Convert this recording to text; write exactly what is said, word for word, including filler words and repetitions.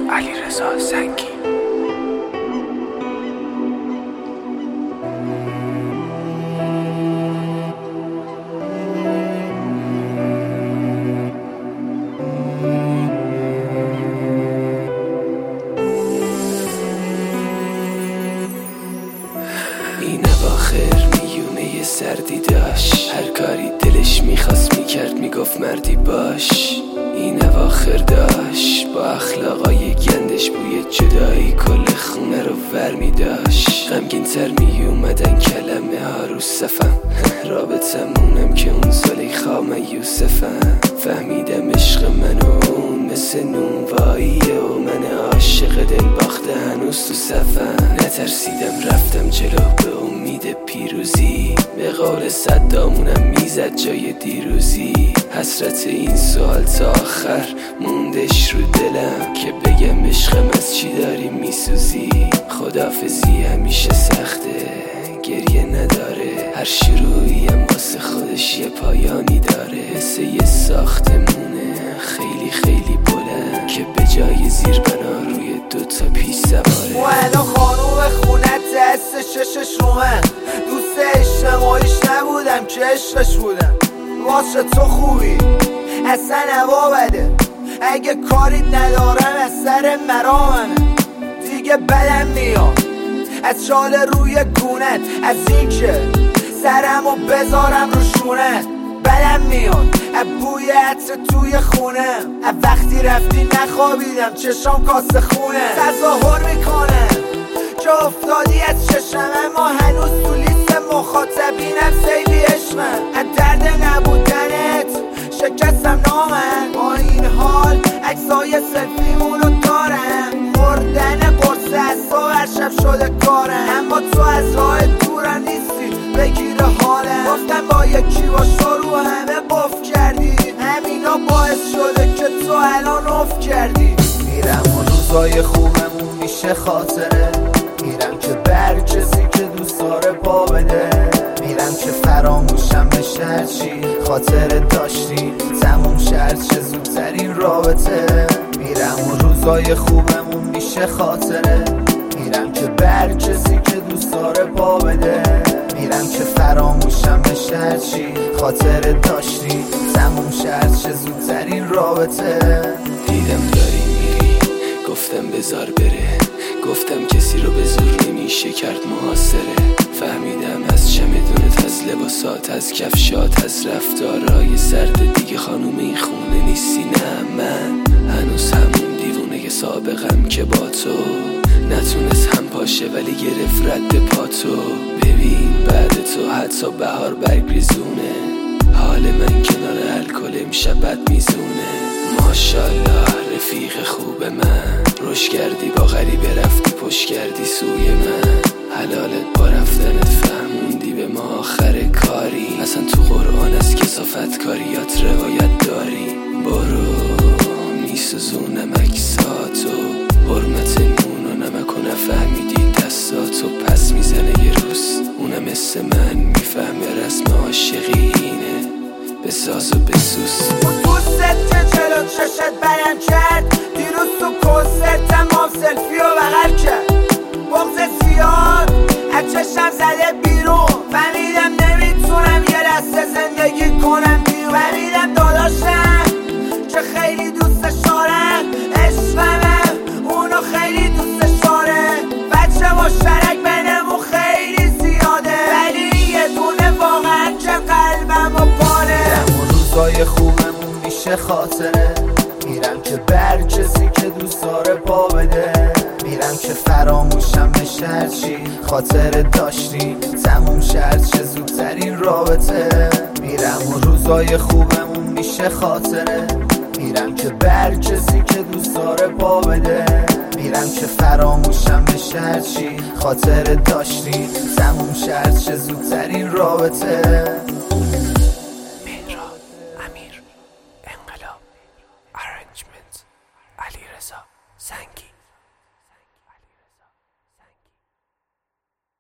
علیرضا زنگی. این اواخر میونه سردی داشت، هر کاری دلش میخواست میکرد، میگفت مردی باش. این اواخر داشت با اخلاقای گندش بوی جدایی کل خونه رو ور میداشت. غمگین تر میومدن کلمه ها رو صفم، رابطمونم که اون زلیخا من یوسفم. فهمیدم عشق من و اون مثل نونواییه و من عاشق دل باخته هنوز تو صفم. نترسیدم رفتم جلو به امید پیروزی، به قول صدامونم میزد جای دیروزی. حسرت این سوال تا آخر موندش رو دلم که بگم عشقم از چی داری میسوزی. خدافزی همیشه سخته، گریه نداره، هر شروعی هم واسه خودش یه پایانی داره. مثل یه ساختمونه خیلی خیلی بلند که به جای زیر بنا روی دوتا پیش سواره. و الان خانوم خونت دست ششش رو من، دوست اجتماعیش نبودم که عشقش بودم. واسه تو خوبی اصلا هوا بده، اگه کاریت ندارم از سر مراممه. دیگه بدم میاد از شال روی گونت، از این که سرمو بذارم رو شونت. بدم میاد از بوی عطر توی خونه، از وقتی رفتی نخوابیدم چشام کاسه خونه. تظاهر میکنه که افتادی از چشم، اما هنوز تو لیست مخاطبینم سیبی عشقم. از درد نبودنت شکستم نامم، با این حال عکسای سلفیمونو دارم. خوردن قرص اصلا هر شب شده کارم، اما تو از راه دورم نیستی بگیر حالم. گفتم با یکی باش رو همه قف کردی، همینا باعث شده که تو الان اف کردی. میرم و روزای خوبمون میشه خاطره، میرم که بر کسی که دوست داره پا بده. میرم که فراموشم بشه هرچی خاطر داشتی تموم شد چه زودترین رابطه. میرم و روزای خوبمون میشه خاطره، میرم که بر کسی که دوست داره پا بده. میرم که فراموشم بشه هرچی خاطر داشتی تموم شد چه زودترین رابطه. دیدم داری میری گفتم بذار بره، گفتم کسی رو به زور نمیشه کرد محاصره. فهمیدم از چمدونت، از لباسات، از کفشات، از رفتارای سرد دیگه خانوم این خونه نیستی. نه من هنوز همون دیوونه سابقم که با تو نتونست هم پاشه ولی گرفت رد پاتو. ببین بعد تو حتی بهار برگریزونه، حال من کنار الکل امشب بد میزونه. ماشالله رفیق خوب من، روش کردی با غریبه رفتی پشت کردی سوی من. حلالت با رفتنت فهموندی به ما آخر کاری، اصلا تو قرآن از کثافت کاریات روایت داری. برو میسوزونم اکساتو، حرمت نون و نمک و نفهمیدی دستاتو. پس میزنه یه روز اونم مثل من میفهمه رسم عاشقی اینه، بساز و بسوز. دوست که جلو چشت برم کرد، دیروز تو کنسرتم مام سلفی رو بغل کرد. بغض زیاد از چشم زده بیرون، فهمیدم نمیتونم یه لحظه زندگی کنم بیرون. فهمیدم داداشم که خیلی دوستش دارم، عشقمم اونو خیلی دوستش داره. بچه مشترک بینمون خیلی زیاده، ولی یه دونه واقعا که قلبم و پاره. روزای خوبمون میشه خاطره، میرم که بر کسی که دوست داره پا بده. میرم که فراموشم بشه هرچی خاطر داشتی تموم شد چه زودترین رابطه. میرم و روزای خوبمون میشه خاطره، میرم که بر کسی که دوست داره پا بده. میرم که فراموشم بشه هرچی خاطر داشتی تموم شد چه زودترین رابطه.